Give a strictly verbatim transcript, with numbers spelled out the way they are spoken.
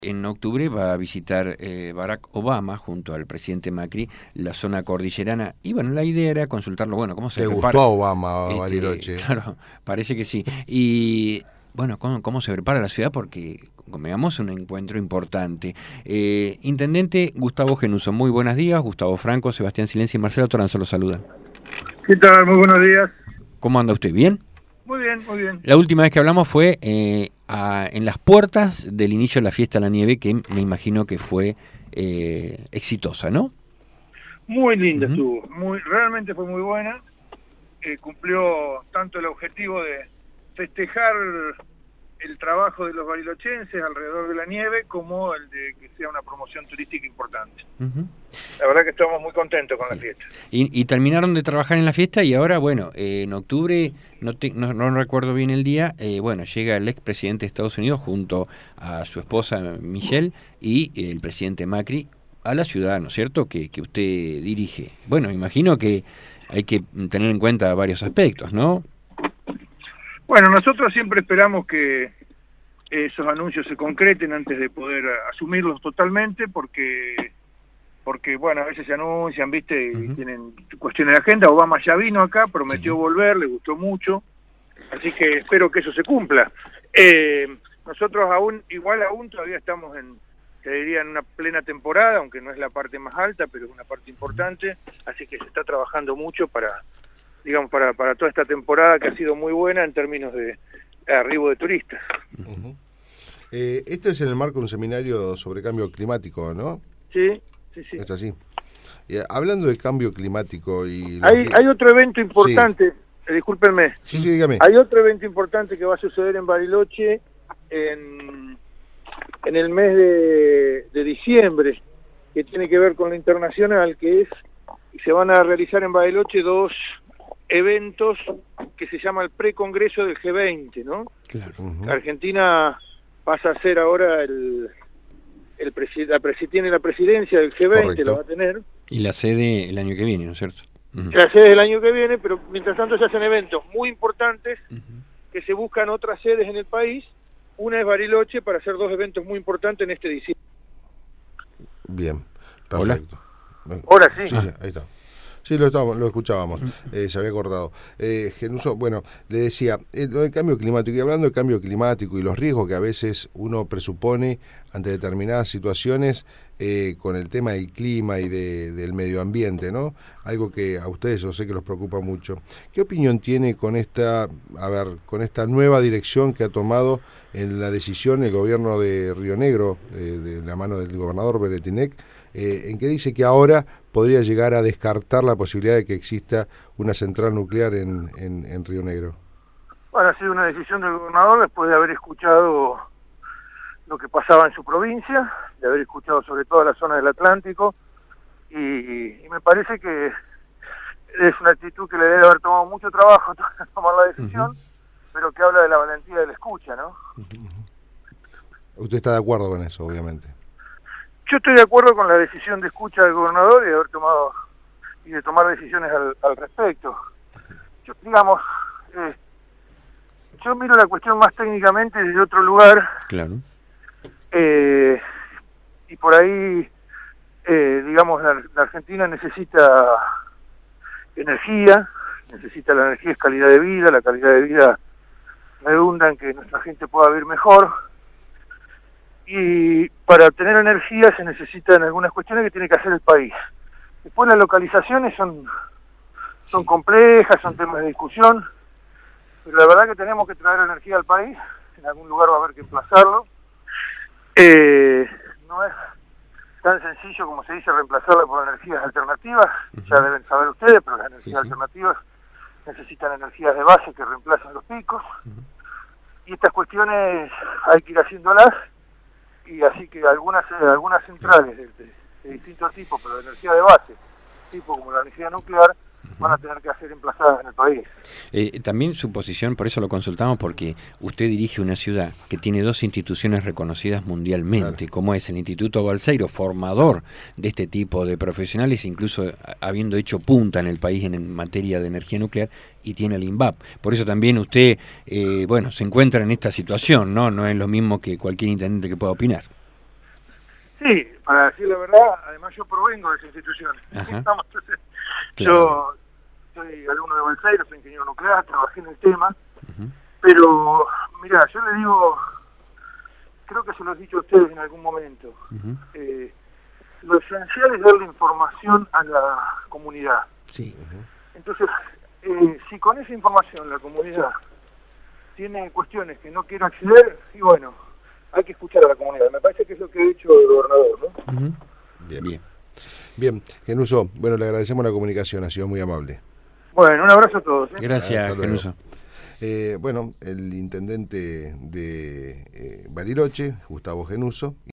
En octubre va a visitar eh, Barack Obama junto al presidente Macri la zona cordillerana y bueno, la idea era consultarlo, bueno, cómo se ¿Te prepara. gustó Obama, Este, Bariloche? claro, parece que sí. Y bueno, cómo, cómo se prepara la ciudad porque veamos un encuentro importante. Eh, Intendente Gustavo Genuso, muy buenos días. Gustavo Franco, Sebastián Silencio y Marcelo Toranzo los saludan. ¿Qué tal? Muy buenos días. ¿Cómo anda usted? ¿Bien? Muy bien, muy bien. La última vez que hablamos fue eh, a, en las puertas del inicio de la fiesta de la nieve, que me imagino que fue eh, exitosa, ¿no? Muy linda Uh-huh. estuvo, muy, realmente fue muy buena. Eh, cumplió tanto el objetivo de festejar el trabajo de los barilochenses alrededor de la nieve, como el de que sea una promoción turística importante. Uh-huh. La verdad que estamos muy contentos con la Sí. fiesta. Y, y terminaron de trabajar en la fiesta y ahora, bueno, eh, en octubre, no, te, no, no recuerdo bien el día, eh, bueno, llega el expresidente de Estados Unidos junto a su esposa Michelle y eh, el presidente Macri a la ciudad, ¿no es cierto?, que, que usted dirige. Bueno, me imagino que hay que tener en cuenta varios aspectos, ¿no? Bueno, nosotros siempre esperamos que esos anuncios se concreten antes de poder asumirlos totalmente, porque... porque bueno, a veces se anuncian, viste, y Uh-huh. tienen cuestiones de agenda. Obama ya vino acá, prometió Sí. volver, le gustó mucho, así que espero que eso se cumpla. Eh, nosotros aún, igual aún todavía estamos en, te diría, en una plena temporada, aunque no es la parte más alta, pero es una parte importante, así que se está trabajando mucho para, digamos, para, para toda esta temporada que ha sido muy buena en términos de arribo de turistas. Uh-huh. eh, esto es en el marco de un seminario sobre cambio climático, ¿no? Sí. Sí, sí. Es así. Eh, hablando de cambio climático y... los... Hay, hay otro evento importante, sí. eh, discúlpenme. Sí, sí, dígame. Hay otro evento importante que va a suceder en Bariloche en, en el mes de, de diciembre, que tiene que ver con lo internacional, que es, se van a realizar en Bariloche dos eventos que se llama el precongreso del G veinte, ¿no? Claro. Uh-huh. Argentina pasa a ser ahora el... El presi la presi tiene la presidencia del G veinte, Correcto. lo va a tener. Y la sede el año que viene, ¿no es cierto? Uh-huh. La sede del año que viene, pero mientras tanto se hacen eventos muy importantes Uh-huh. que se buscan otras sedes en el país. Una es Bariloche para hacer dos eventos muy importantes en este diciembre. Bien, perfecto. Ahora sí. Sí, sí, ahí está. Sí, lo, estábamos, lo escuchábamos, eh, se había acordado. Eh, Genuso, bueno, le decía, eh, lo del cambio climático, y hablando del cambio climático y los riesgos que a veces uno presupone ante determinadas situaciones eh, con el tema del clima y de, del medio ambiente, ¿no? Algo que a ustedes yo sé que los preocupa mucho. ¿Qué opinión tiene con esta, a ver, con esta nueva dirección que ha tomado en la decisión el gobierno de Río Negro, eh, de la mano del gobernador Beretinec, eh, en que dice que ahora podría llegar a descartar la posibilidad de que exista una central nuclear en, en, en Río Negro? Bueno, ha sido una decisión del gobernador después de haber escuchado lo que pasaba en su provincia, de haber escuchado sobre toda la zona del Atlántico, y, y me parece que es una actitud que le debe haber tomado mucho trabajo tomar la decisión, uh-huh. pero que habla de la valentía de la escucha, ¿no? Uh-huh. Usted está de acuerdo con eso, obviamente. Yo estoy de acuerdo con la decisión de escucha del gobernador y de haber tomado y de tomar decisiones al, al respecto. Yo, digamos, eh, yo miro la cuestión más técnicamente desde otro lugar. Claro. Eh, y por ahí, eh, digamos, la, la Argentina necesita energía, necesita la energía, es calidad de vida, la calidad de vida redunda en que nuestra gente pueda vivir mejor. Y para obtener energía se necesitan algunas cuestiones que tiene que hacer el país. Después las localizaciones son, son complejas, son temas de discusión, pero la verdad que tenemos que traer energía al país, en algún lugar va a haber que emplazarlo. Eh, no es tan sencillo como se dice reemplazarla por energías alternativas, uh-huh. ya deben saber ustedes, pero las energías sí, sí. alternativas necesitan energías de base que reemplacen los picos, uh-huh. y estas cuestiones hay que ir haciéndolas. Y así que algunas algunas centrales de, de, de distintos tipos, pero de energía de base, tipo como la energía nuclear, van a tener que ser emplazadas en el país. Eh, también su posición, por eso lo consultamos, porque usted dirige una ciudad que tiene dos instituciones reconocidas mundialmente, claro. como es el Instituto Balseiro, formador de este tipo de profesionales, incluso habiendo hecho punta en el país en, en materia de energía nuclear, y tiene el INVAP. Por eso también usted, eh, bueno, se encuentra en esta situación, ¿no? No es lo mismo que cualquier intendente que pueda opinar. Sí, para decir la verdad, además yo provengo de esa institución. Estamos, entonces, claro. Yo soy alumno de Balseiro, soy ingeniero nuclear, trabajé en el tema, uh-huh. Pero mira, yo le digo, creo que se lo he dicho a ustedes en algún momento, uh-huh. eh, lo esencial es darle información a la comunidad. Sí. Uh-huh. Entonces, eh, si con esa información la comunidad tiene cuestiones que no quiere acceder, y bueno, hay que escuchar a la comunidad. Me parece que es lo que ha hecho el gobernador, ¿no? Uh-huh. Bien, bien. Bien, Genuso, bueno, le agradecemos la comunicación, ha sido muy amable. Bueno, un abrazo a todos. ¿eh? Gracias, Genuso. Eh, bueno, el intendente de eh, Bariloche, Gustavo Genuso.